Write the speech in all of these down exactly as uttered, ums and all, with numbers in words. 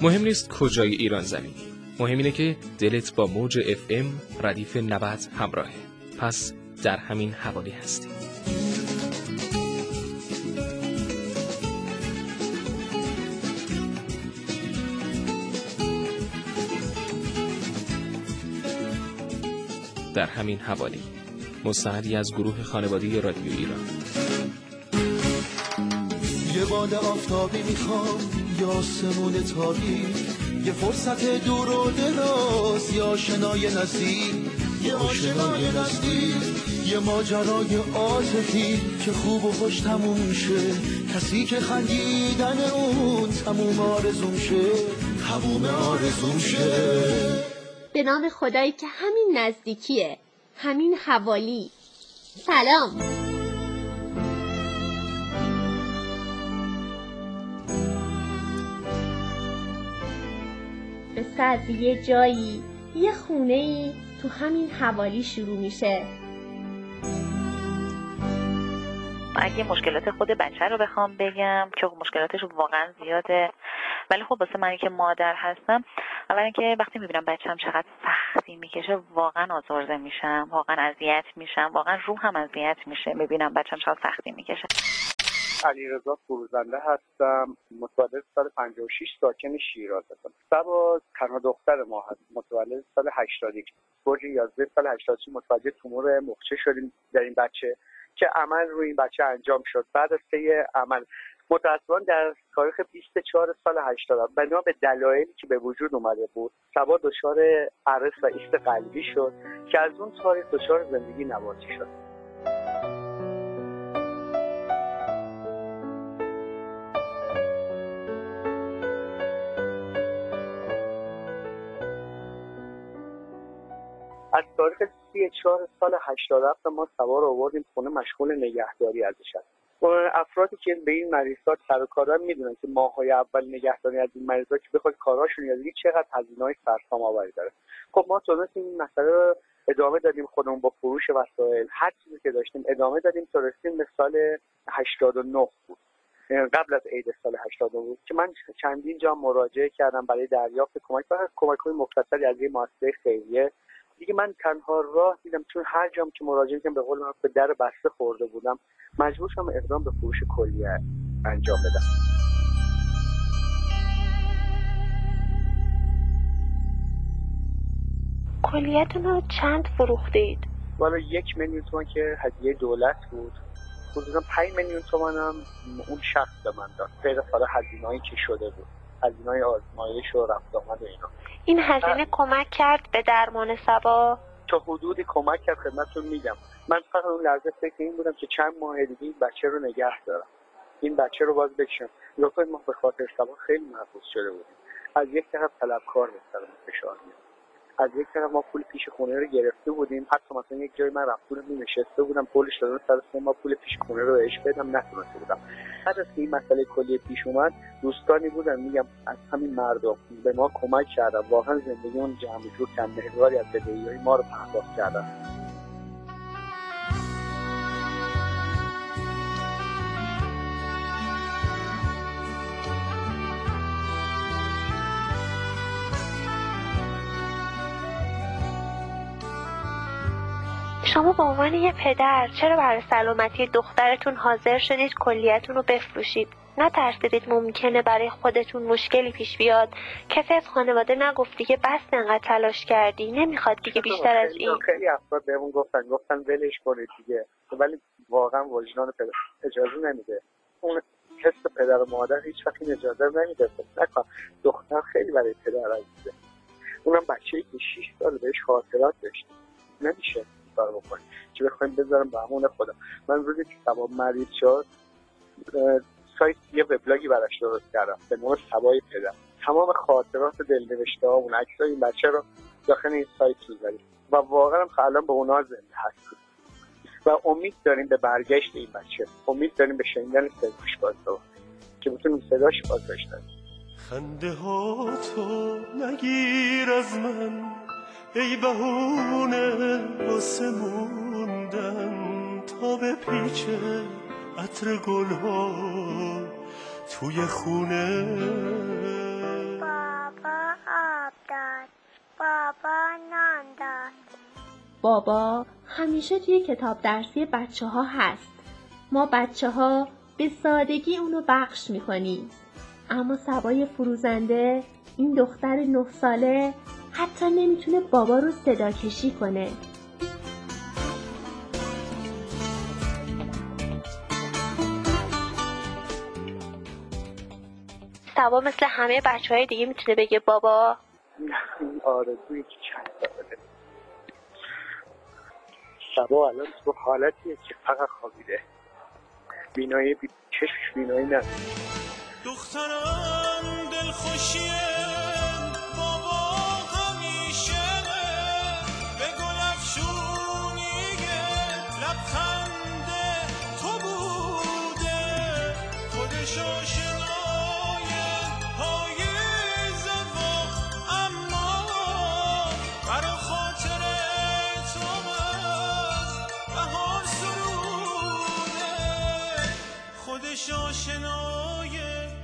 مهم نیست کجای ایران زمینی، مهم اینه که دلت با موج اف ام ردیف نود همراهه. پس در همین حوالی هستی. در همین حوالی، مستندی از گروه خانوادگی رادیو ایران. یه باد آفتابی میخوام یا آسمون تابی، یه فرصت دور و دراز یا آشنای نزدیک، یه آشنای نزدیک، یه ماجرای عاطفی که خوب و خوش تموم شه، کسی که خندیدن اون تموم آرزوم شه، تموم آرزوم شه. به نام خدایی که همین نزدیکیه، همین حوالی. سلام. قصه از یه جایی، یه خونه‌ای تو همین حوالی شروع میشه. اگه مشکلات خود بچه رو بخوام بگم که مشکلاتش واقعا زیاده، ولی خب واسه منی که مادر هستم، اولا که وقتی میبینم بچه‌م چقدر سختی میکشه واقعا آزرده میشم، واقعا اذیت میشم، واقعا روحم اذیت میشه میبینم بچه‌م چقدر سختی میکشه. علیرضا فروزنده هستم، متولد سال پنجاه و شش، ساکن شیراز هستم. سبا تنها دختر ما هست، متولد سال هشتاد و یک، برج یازده، سال هشتاد و شش متوجه تومور مخچه شدیم در این بچه که عمل روی این بچه انجام شد. بعد از طی عمل متأسفانه در تاریخ بیست و چهار سال هشتاد بنا به دلایلی که به وجود اومده بود، سبا دچار ارث و ایست قلبی شد که از اون تاریخ دچار زندگی نباتی شد. از تاریخ سی و چهار سال هشتاد و هفت ما سبا رو آوردیم خونه، مشغول نگهداری ازش هست. افرادی که به این مریضات سر و کار دارن میدونن که ماه‌های اول نگهداری از این مریضات که بخواد کاراشون یاد بگیری چقدر هزینه‌های سرسام‌آوری داره. خب ما تونستیم این مسئله رو ادامه دادیم، خودمون با فروش وسایل هر چیزی که داشتیم ادامه دادیم تا رسیدیم به سال هشتاد و نه بود، قبل از عید سال هشتاد و نه بود که من چندین جا مراجعه کردم برای دریافت کمک و کمک‌های مختصری از این مؤسسه خیریه. دیگه من تنها راه دیدم، چون هر جام که مراجعه کردم به قول من به در بسته خورده بودم، مجبور شدم اقدام به فروش کلیه انجام بدم. کلیتون رو چند فروختید؟ والا یک میلیون تومان که هدیه دولت بود، حدودا پنج میلیون تومان هم اون شخص به من داد، غیر سال هزینه‌ای که شده بود، هزینه‌های آزمایش و رفت آمد و اینا. این هزینه کمک کرد به درمان سبا؟ تا حدودی کمک کرد، خدمتتون میگم. من فقط اون لحظه فکر این بودم که چند ماه دیگه این بچه رو نگه دارم، این بچه رو باز بکشم. لطفاً ما به خاطر سبا خیلی محفوظ شده بودیم. از یک طرف طلبکار به سر فشار میاد، از یک طرف ما پول پیش خونه رو گرفته بودیم، حتی مثلا یک جای من رفت پول نشسته بودم پولش دادن سر سه ما پول پیش خونه رو بهش بدم، نتونسته بودم. بعد از این مسئله کلی پیش اومد، دوستانی بودن میگم از همین مردم به ما کمک کردن، واقعا زندگیمون جمع جور کم مقداری از بدهی‌های ما رو پرداخت کردن. شما به عنوان یه پدر چرا برای سلامتی دخترتون حاضر شدید کلیتون رو بفروشید؟ نترسیدید ممکنه برای خودتون مشکلی پیش بیاد؟ کسی از خانواده نگفتی که بس انقدر تلاش کردی نمیخواد دیگه بیشتر از این؟ خیلی افراد بهمون گفتن گفتن ولش کنید دیگه، ولی واقعا وجدان پدر اجازه نمیده. اون حس پدر و مادر هیچ وقت این اجازه نمیده. نکن دختر خیلی برای پدر عزیزه، اونم بچه‌ای که شش سال بهش خاطرات داشت، نمیشه کار بکنیم چه بخوایم بذارم به همون خودم. من روزی که سبا مریض شد سایت یه وبلاگی براش درست کردم به نام سبای پدر، تمام خاطرات دلنوشته ها اون عکسای این بچه رو داخل این سایت می‌ذاریم و واقعا هم الان به اونها زنده هستیم و امید داریم به برگشت این بچه، امید داریم به شنیدن صداش باز که بتونیم صداش باز داشته. خنده ها تو نگیر از من ای بهونه واسه موندن تا به پیچه عطر گل ها توی خونه. بابا همیشه توی کتاب درسی بچه ها هست. ما بچه ها به سادگی اونو بخش میکنیم. اما صبای فروزنده، این دختر نه ساله، حتی نمیتونه بابا رو صدا کشی کنه. صبا مثل همه بچه های دیگه میتونه بگه بابا؟ این آرزویی که چند ساله. صبا الان تو حالتیه که فقط خوابیده. بینایی بی... چشمش بینایی نداره. دخترم دلخوشیه بابا همیشه به گل افشونیه لبخند تو بوده خودش آشنای پاییز و اما برا خاطر تو از بهار سروده خودش آشنای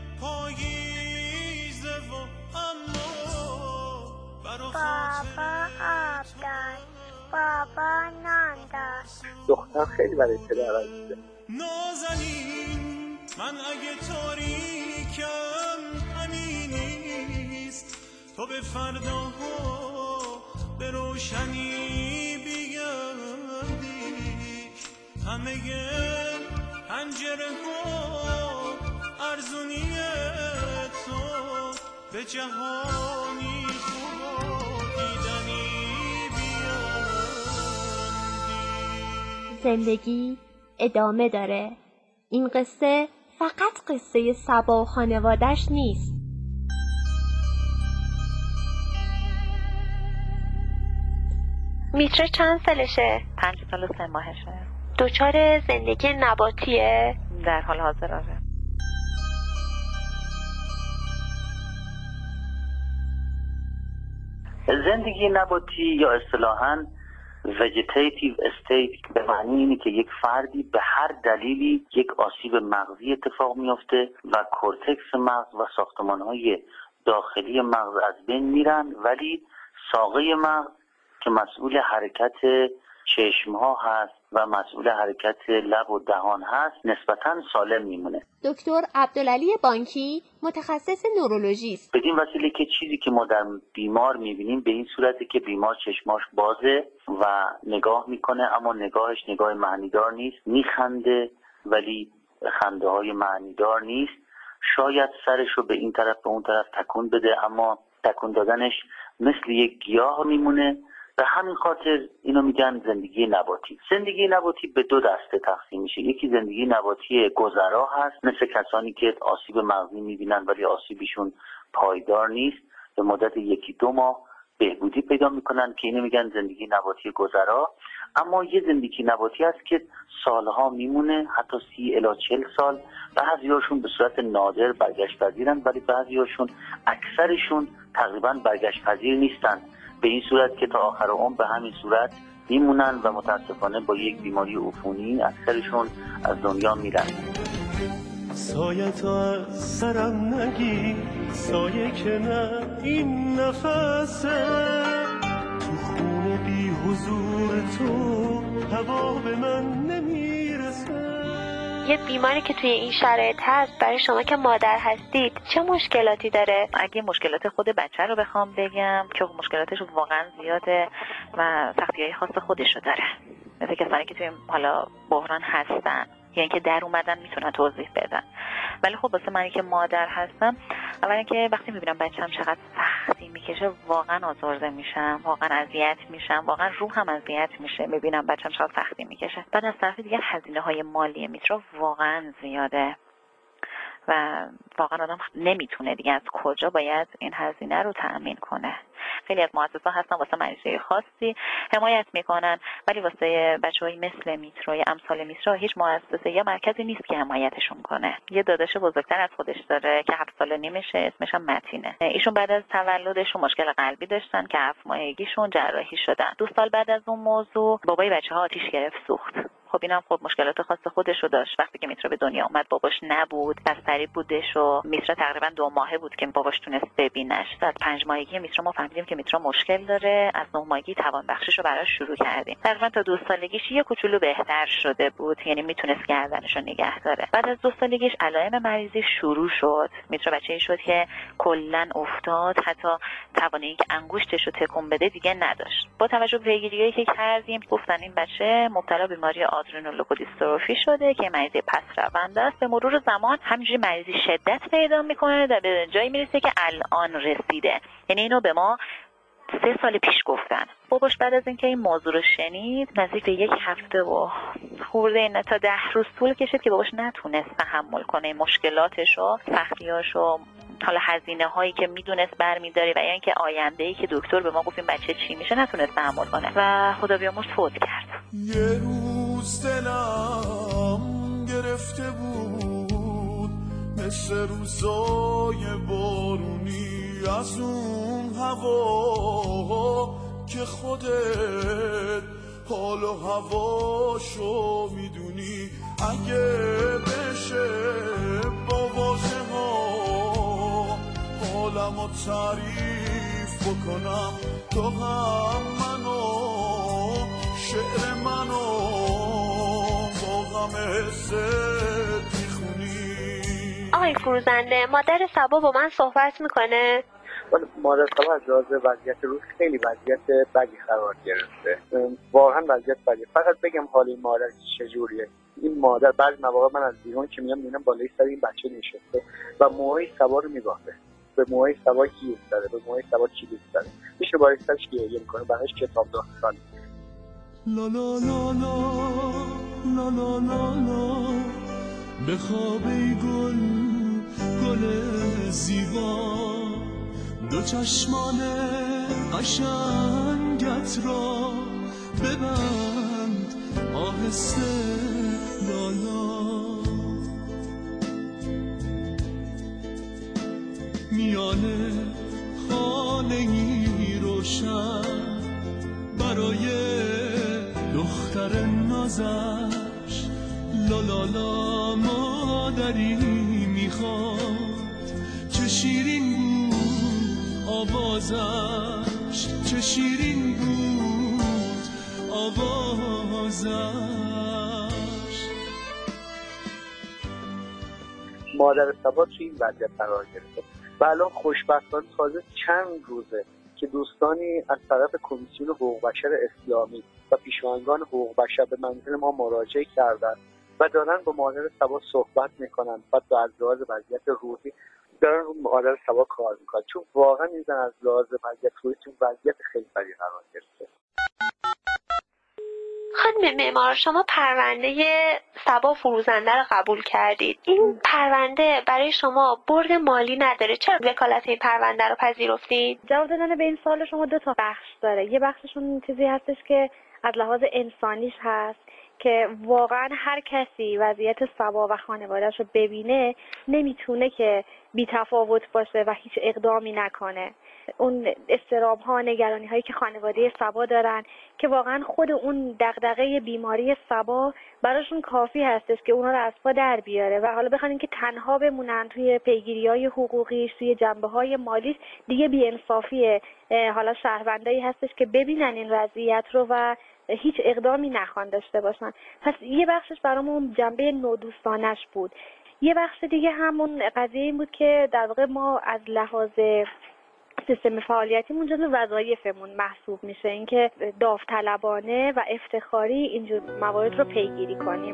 پاییز و اما برا بابا آب داد، بابا نان داد. دختر خیلی برای پدر عزیزه. نازنین من اگه تاریکم همینیست تو به فرداها به روشنی بیگردی همه پنجره ها ارزونی تو به جهانی خوب دیدنی بیاندی. زندگی ادامه داره. این قصه فقط قصه صبا و خانوادش نیست. میتره چند سالشه؟ پنج سال و سه ماهشه. دچار زندگی نباتیه؟ در حال حاضر آره. زندگی نباتی یا اصطلاحاً ویژیتیتیو استیت به معنی اینه که یک فردی به هر دلیلی یک آسیب مغزی اتفاق میفته و کورتکس مغز و ساختمان‌های داخلی مغز از بین میرن، ولی ساقه مغز که مسئول حرکت چشم‌ها هست و مسئول حرکت لب و دهان هست نسبتاً سالم میمونه. دکتر عبدالعلی بانکی متخصص نورولوژی است. بدین وسیله که چیزی که ما در بیمار میبینیم به این صورته که بیمار چشماش بازه و نگاه میکنه، اما نگاهش نگاه معنیدار نیست، میخنده ولی خنده های معنیدار نیست، شاید سرش رو به این طرف به اون طرف تکون بده اما تکون دادنش مثل یک گیاه میمونه. به همین خاطر اینو میگن زندگی نباتی. زندگی نباتی به دو دسته تقسیم میشه. یکی زندگی نباتی گذرا هست، مثل کسانی که آسیب مغزی میبینن ولی آسیبشون پایدار نیست، به مدت یکی دو ماه بهبودی پیدا میکنن که اینو میگن زندگی نباتی گذرا. اما یه زندگی نباتی هست که سالها میمونه، حتی سی الی چل سال. بعضیاشون به صورت نادر برگشت پذیرن ولی بعضیاشون اکثرشون تقریبا برگشت پذیر نیستن، به این صورت که تا آخر عمر به همین صورت میمونن و متاسفانه با یک بیماری عفونی اکثرشون از دنیا میرن. سایه تا از سرم نگی، سایه که نه این نفسه، تو خونه بی حضور تو هوا به من نمیرسه. یه بیماری که توی این شرایط هست برای شما که مادر هستید چه مشکلاتی داره؟ اگه مشکلات خود بچه رو بخوام بگم که مشکلاتش واقعا زیاده و سختی‌های خاص خودشو داره، مثل کسانی که توی حالا بحران هستن یعنی که در اومدن میتونن توضیح بدن. ولی خب واسه منی که مادر هستم، اولا که وقتی میبینم بچه‌م چقدر سختی میکشه واقعا آزرده میشم، واقعا اذیت میشم، واقعا روحم اذیت میشه میبینم بچه‌م چقدر سختی میکشه. بعد از طرف دیگه هزینه‌های مالی میترا واقعا زیاده و واقعا آدم نمیتونه دیگه از کجا باید این هزینه رو تأمین کنه. خیلی از مؤسسات هستن واسه مریضای خاصی حمایت میکنن، ولی واسه بچه‌های مثل میترا یا امثال میترا هیچ مؤسسه یا مرکزی نیست که حمایتشون کنه. یه داداش بزرگتر از خودش داره که هفت ساله نیمشه، اسمش هم متینه. ایشون بعد از تولدشون مشکل قلبی داشتن که هفت ماهگیشون جراحی شدن. دو سال بعد از اون موضوع بابای بچه‌ها آتیش گرفت سوخت. خب اینم خب مشکلات خاص خودش رو داشت. وقتی که میترا به دنیا اومد باباش نبود، بستری بودش و میترا تقریبا دو ماهه بود که باباش تونست ببینش. از پنج ماهگی میترا ما فهمیدیم که میترا مشکل داره، از نه ماهگی توان بخشش رو براش شروع کردیم. تقریبا تا دو سالگیش یه کوچولو بهتر شده بود، یعنی میتونست گردنش رو نگه داره. بعد از دو سالگیش علائم مریضی شروع شد. میترا بچه‌ای شد که کلا افتاد، حتی توان اینکه انگشتش رو تکون بده دیگه نداشت. با توجه به پیگیریایی که کردیم گفتن این بچه مبتلا بیماری آدرنولوکودیستروفی شده که مریضی پس رونده است. به مرور زمان همینجوری مریضی شدت پیدا میکنه و به جایی میرسه که الان رسیده. یعنی اینو به ما سه سال پیش گفتن. باباش بعد از اینکه این موضوع رو شنید نزدیک به یک هفته و خورده این تا ده روز طول کشید که باباش نتونست تحمل کنه مشکلاتش و سختیاش و حالا هزینه هایی که میدونست برمیداره و اینکه آینده ای که دکتر به ما گفت این بچه چی میشه نتونست تحمل کنه و خدا بیامرز فوت کرد. یه روز دلم گرفته بود مثل روزای بارونی از اون هوا که خودت حال و هواشو میدونی. اگه بشه با واژه ها حالمو تعریف بکنم تو هم منو شعر منو با غم حست میخونی. آقای فروزنده، مادر صبا با من صحبت میکنه؟ مادر صبا از لحاظ وضعیت روز خیلی وضعیت بدی قرار گرفته، واقعا وضعیت بدی. فقط بگم حال این مادر چجوریه. این مادر بعضی مواقع من از بیرون که میام میبینم بالای سر این بچه نشسته و موهای صبا رو میبافه، به موهای صبا گیر داره، به موهای صبا کلید داره، میشه بالای سرش گریه میکنه، بقیش کتاب داستان. لا لا لا لا لا لا لا لا بخواب ای گل گل زیبا، دو چشمان قشنگت را ببند آهسته لالا. میانه خانه‌ای روشن برای دختر نازش، لالالا مادری میخواد چه شیرین بود آوازش، چه شیرین بود آوازش. مادر صبا توی این وضعیت قرار گرفته و الان خوشبختانه تازه چند روزه که دوستانی از طرف کمیسیون حقوق بشر اسلامی و پیشاهنگان حقوق بشر به منزل ما مراجعه کردن و دارن با مادر صبا صحبت میکنن و از لحاظ وضعیت روحی دارن رو مادر صبا کار میکنن، چون واقعا این زن از لحاظ وضعیت روحی تو وضعیت خیلی بدی قرار گرفته. خانم معمار، شما پرونده صبا فروزنده رو قبول کردید. این پرونده برای شما برد مالی نداره، چرا وکالت این پرونده رو پذیرفتید؟ جواب دادن به این سوال شما دو تا بخش داره. یه بخششون چیزی هستش که از لحاظ انسانیش هست که واقعا هر کسی وضعیت صبا و خانواده‌اش رو ببینه نمیتونه که بی‌تفاوت باشه و هیچ اقدامی نکنه. اون اضطراب ها، نگرانی هایی که خانواده صبا دارن که واقعا خود اون دغدغه بیماری صبا براشون کافی هستش که اونا رو از پا در بیاره و حالا بخوان که تنها بمونن توی پیگیری های حقوقیش، توی جنبه های مالیش، دیگه بی‌انصافیه. حالا شهروندایی هستش که ببینن این وضعیت رو و هیچ اقدامی نخوان داشته باشن. پس یه بخشش برامون جنبه نودوستانش بود. یه بخش دیگه همون قضیه این بود که در واقع ما از لحاظ سیستم فعالیتیمون جزو وظایفمون محسوب میشه اینکه داوطلبانه و افتخاری اینجور موارد رو پیگیری کنیم.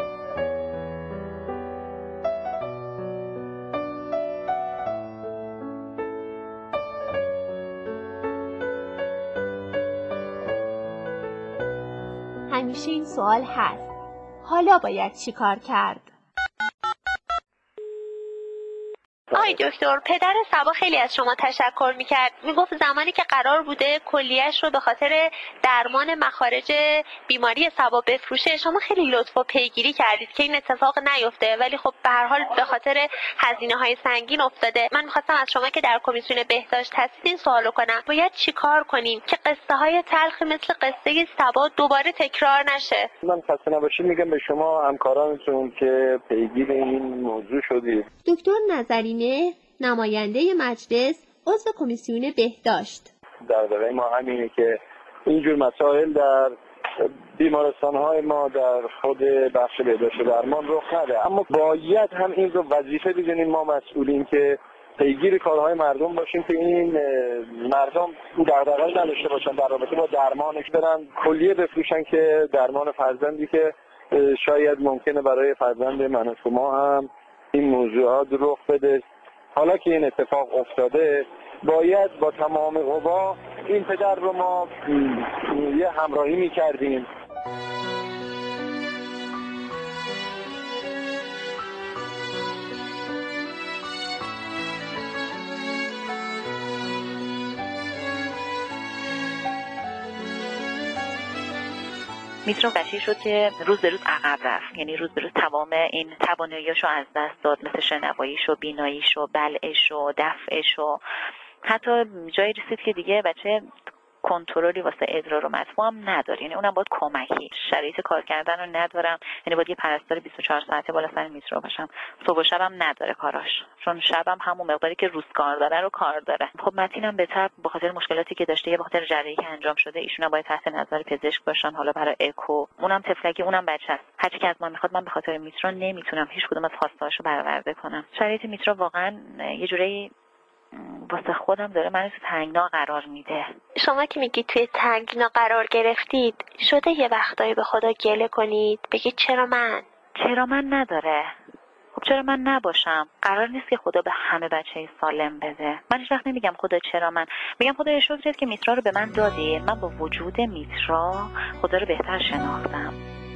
همیشه این سوال هست. حالا باید چی کار کرد؟ آی دکتر، پدر صبا خیلی از شما تشکر میکرد. میگفت زمانی که قرار بوده کلیه‌اش رو به خاطر درمان مخارج بیماری صبا بفروشه، شما خیلی لطف و پیگیری کردید که این اتفاق نیفته، ولی خب به هر حال به خاطر هزینه‌های سنگین افتاده. من می‌خواستم از شما که در کمیسیون بهداشت هستید این سوالو کنم: باید چیکار کنیم که قصه های تلخ مثل قصه صبا دوباره تکرار نشه؟ من خسته نباشید میگم به شما همکارانتون که پیگیر این موضوع شدید. دکتر نظرینه، نماینده مجلس، عضو کمیسیون بهداشت: در واقع ما همینه که اینجور مسائل در بیمارستان‌های ما در خود بخش بهداشت و درمان رخ نده، اما باید هم این رو وظیفه بدونیم ما مسئولین که پیگیر کارهای مردم باشیم که این مردم دغدغه‌ای نداشته باشن در رابطه با درمان، که برن کلیه بفروشن که درمان فرزندی که شاید ممکنه برای فرزند من و شما هم این موضوعات رخ بده. حالا که این اتفاق افتاده باید با تمام قوا این پدر رو ما یه همراهی می‌کردیم. میترا بچه‌ای شد که روز به روز عقب رفت، یعنی روز به روز تمام این توانایی‌هاشو از دست داد، مثل شنواییشو، بیناییشو، بلعشو، دفعشو. حتی جایی رسید که دیگه بچه کنترلی واسه ادرار و مدفوع هم نداره، یعنی اونم باید کمکی، شرایط کار کردن رو ندارم، یعنی باید یه پرستار بیست و چهار ساعته بالا سر میترا باشم. صبح و شبم نداره کاراش، چون شبم همون مقداری که روز کار داره رو کار داره. خب متینم به تبع به خاطر مشکلاتی که داشته، به خاطر جراحی که انجام شده، ایشون باید تحت نظر پزشک باشن، حالا برای اکو. اونم تفلکی، اونم بچه است. هر چی که از ما میخواد من به خاطر میترا نمیتونم هیچ کدوم از خواسته‌هاشو برآورده کنم. شرایط میترا واقعا یه جوری واسه خودم داره منو تو تنگنا قرار میده. شما که میگید توی تنگنا قرار گرفتید، شده یه وقتایی به خدا گله کنید بگید چرا من؟ چرا من نداره؟ خب چرا من نباشم؟ قرار نیست که خدا به همه بچه سالم بده. من هیچ وقت نمیگم خدا چرا من، میگم خدا شکرت که میترا رو به من دادی. من با وجود میترا خدا رو بهتر شناختم.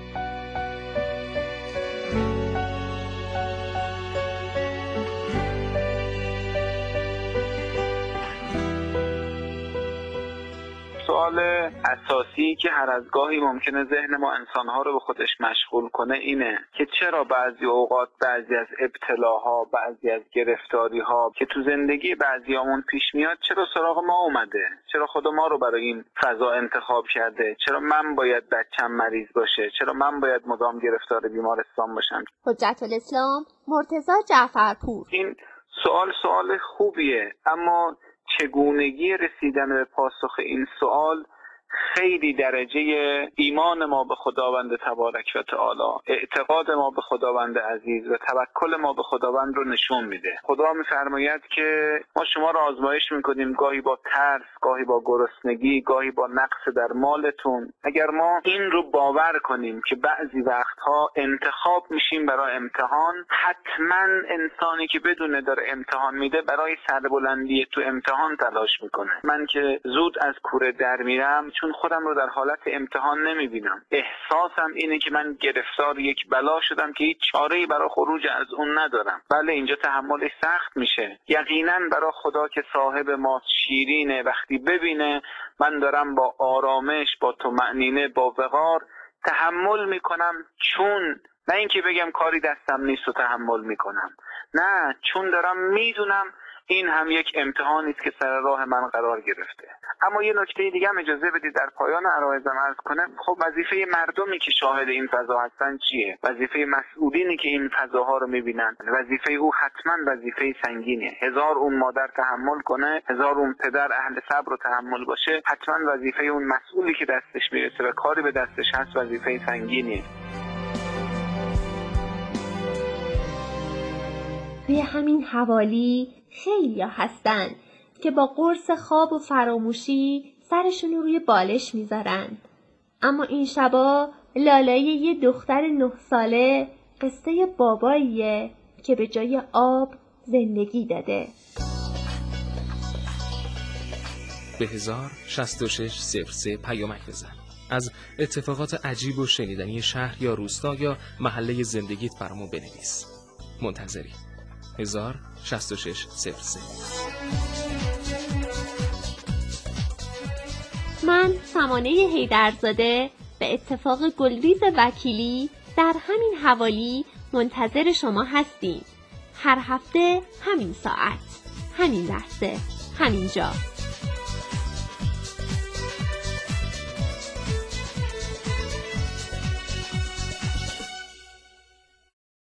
سوال اساسی که هر از گاهی ممکنه ذهن ما انسانها رو به خودش مشغول کنه اینه که چرا بعضی اوقات بعضی از ابتلاها، بعضی از گرفتاریها که تو زندگی بعضیامون پیش میاد چرا سراغ ما اومده؟ چرا خدا ما رو برای این فضا انتخاب کرده؟ چرا من باید بچم مریض باشه؟ چرا من باید مدام گرفتار بیمارستان باشم؟ حجت الاسلام مرتضی جعفرپور: این سوال سوال خوبیه، اما چگونگی رسیدن به پاسخ این سوال خیلی درجه ایمان ما به خداوند تبارک و تعالی، اعتقاد ما به خداوند عزیز و توکل ما به خداوند رو نشون میده. خدا میفرماید که ما شما رو آزمایش میکنیم، گاهی با ترس، گاهی با گرسنگی، گاهی با نقص در مالتون. اگر ما این رو باور کنیم که بعضی وقتها انتخاب میشیم برای امتحان، حتما انسانی که بدونه داره امتحان میده برای سربلندی تو امتحان تلاش میکنه. من که زود از کوره در میرم چون خودم رو در حالت امتحان نمیبینم. احساسم اینه که من گرفتار یک بلا شدم که هیچ چاره‌ای برای خروج از اون ندارم. بله اینجا تحملش سخت میشه. یقینا برای خدا که صاحب ما شیرینه، وقتی ببینه من دارم با آرامش، با طمأنینه، با وقار تحمل میکنم، چون نه اینکه بگم کاری دستم نیست و تحمل میکنم، نه، چون دارم میدونم این هم یک امتحانی است که سر راه من قرار گرفته. اما یه نکته دیگه هم اجازه بدید در پایان عرایزم عرض کنم. خب وظیفه مردمی که شاهد این فضا هستن چیه؟ وظیفه مسئولینی که این فضاها رو میبینن، وظیفه او حتما وظیفه سنگینه. هزار اون مادر تحمل کنه، هزار اون پدر اهل صبر و تحمل باشه، حتما وظیفه اون مسئولی که دستش میرسه و کاری به دستش هست وظیفه سنگینیه. توی همین حوالی خیلی هستن که با قرص خواب و فراموشی سرشون رو روی بالش میذارن. اما این شبا لالای یه دختر نه ساله قصه باباییه که به جای آب زندگی داده. به هزار شصت و شش صفر سه پیامک بزن. از اتفاقات عجیب و شنیدنی شهر یا روستا یا محله زندگیت برامون بنویس. منتظری. هزار شصت و شش صفر سه. من سمانه حیدرزاده به اتفاق گلریز وکیلی در همین حوالی منتظر شما هستیم. هر هفته همین ساعت، همین لحظه، همین جا.